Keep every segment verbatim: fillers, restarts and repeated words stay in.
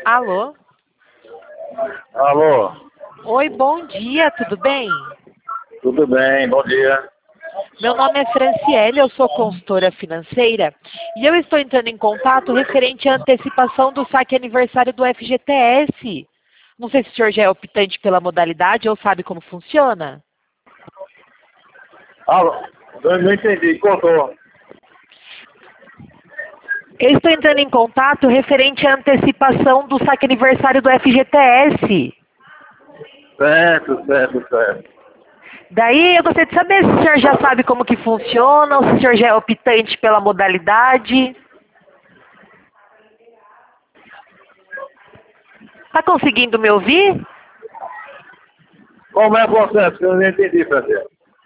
Alô? Alô, Oi, bom dia, tudo bem? tudo bem? Bom dia. Meu nome é Franciele, eu sou consultora financeira e eu estou entrando em contato referente à antecipação do saque aniversário do F G T S. Não sei se o senhor já é optante pela modalidade ou sabe como funciona. Alô, eu não entendi, cortou. Eu estou entrando em contato referente à antecipação do saque aniversário do F G T S. Certo, certo, certo. Daí eu gostaria de saber se o senhor já sabe como que funciona ou se o senhor já é optante pela modalidade. Tá conseguindo me ouvir? Como é o processo? Eu não entendi, Francês.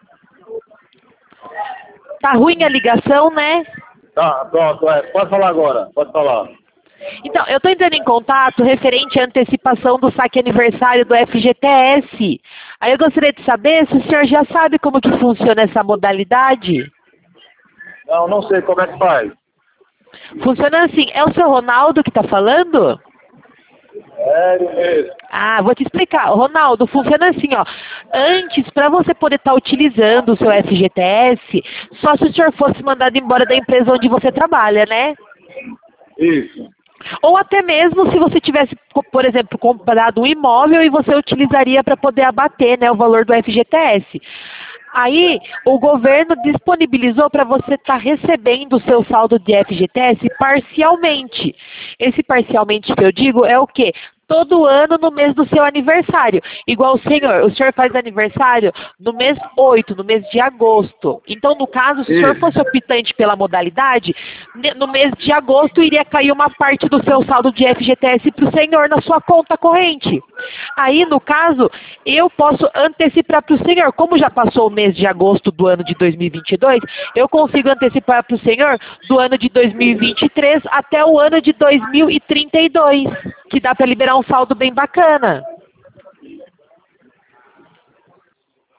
Tá ruim a ligação, né? Tá, pronto, é. Pode falar agora, pode falar. Então, eu estou entrando em contato referente à antecipação do saque aniversário do F G T S. Aí eu gostaria de saber se o senhor já sabe como que funciona essa modalidade. Não, não sei como é que faz. Funciona assim, é o seu Ronaldo que está falando? É ele mesmo. Ah, vou te explicar. Ronaldo, funciona assim, ó. Antes, para você poder estar utilizando o seu F G T S, só se o senhor fosse mandado embora da empresa onde você trabalha, né? Isso. Ou até mesmo se você tivesse, por exemplo, comprado um imóvel e você utilizaria para poder abater, né, o valor do F G T S. Aí, o governo disponibilizou para você estar recebendo o seu saldo de F G T S parcialmente. Esse parcialmente que eu digo é o quê? Todo ano no mês do seu aniversário. Igual o senhor, o senhor faz aniversário no mês oito, no mês de agosto. Então, no caso, se o senhor Isso. fosse optante pela modalidade, ne- no mês de agosto iria cair uma parte do seu saldo de F G T S para o senhor na sua conta corrente. Aí, no caso, eu posso antecipar para o senhor, como já passou o mês de agosto do ano de dois mil e vinte e dois, eu consigo antecipar para o senhor do ano de dois mil e vinte e três até o ano de dois mil e trinta e dois, que dá para liberar um saldo bem bacana.